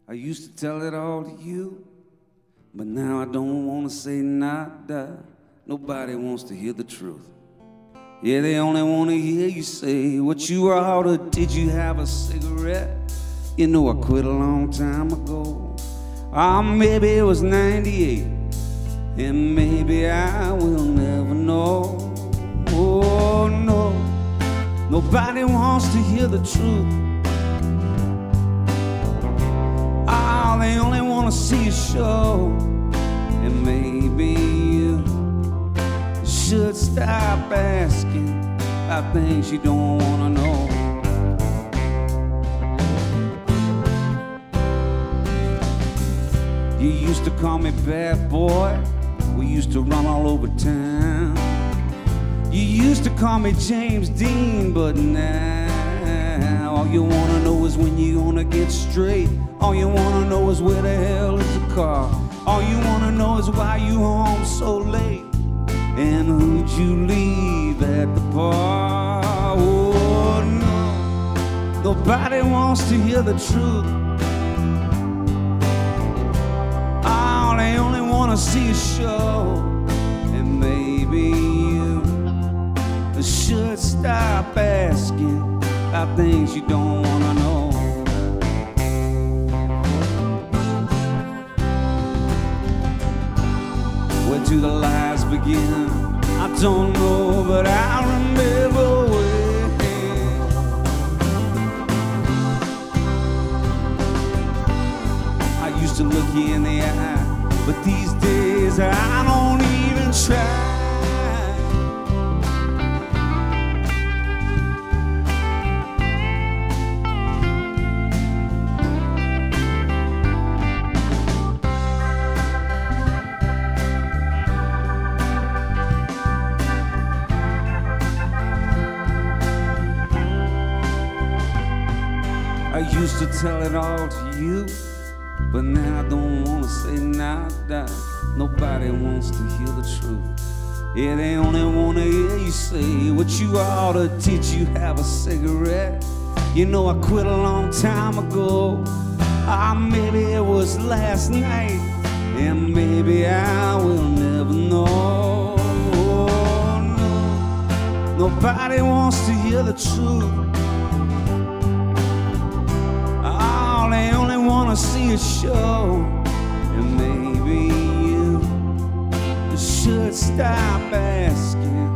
I used to tell it all to you, but now I don't want to say nada. Nobody wants to hear the truth. Yeah, they only want to hear you say what you ordered. Did you have a cigarette? You know I quit a long time ago. Maybe it was 98, and maybe I will never know. Oh no, nobody wants to hear the truth. Oh, they only want to see a show. And maybe you should stop asking about things you don't want to know. You used to call me bad boy. We used to run all over town. You used to call me James Dean, but now all you want to know is when you gonna get straight. All you want to know is where the hell is the car. All you want to know is why you home so late. And who'd you leave at the bar? Oh no, nobody wants to hear the truth. Oh, they only want to see a show. And maybe you should stop asking about things you don't want to know. Where do the lies begin? I don't know, but I remember when I used to look you in the eye, but these days I don't even try. I used to tell it all to you, but now I don't want to say nada. Nobody wants to hear the truth. Yeah, they only want to hear you say what you ordered. Did you have a cigarette? You know I quit a long time ago. Maybe it was last night, and maybe I will never know. No, nobody wants to hear the truth. They only want to see a show. And maybe you should stop asking.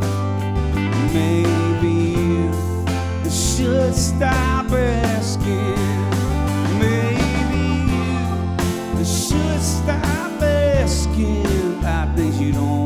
Maybe you should stop asking. Maybe you should stop asking about things you don't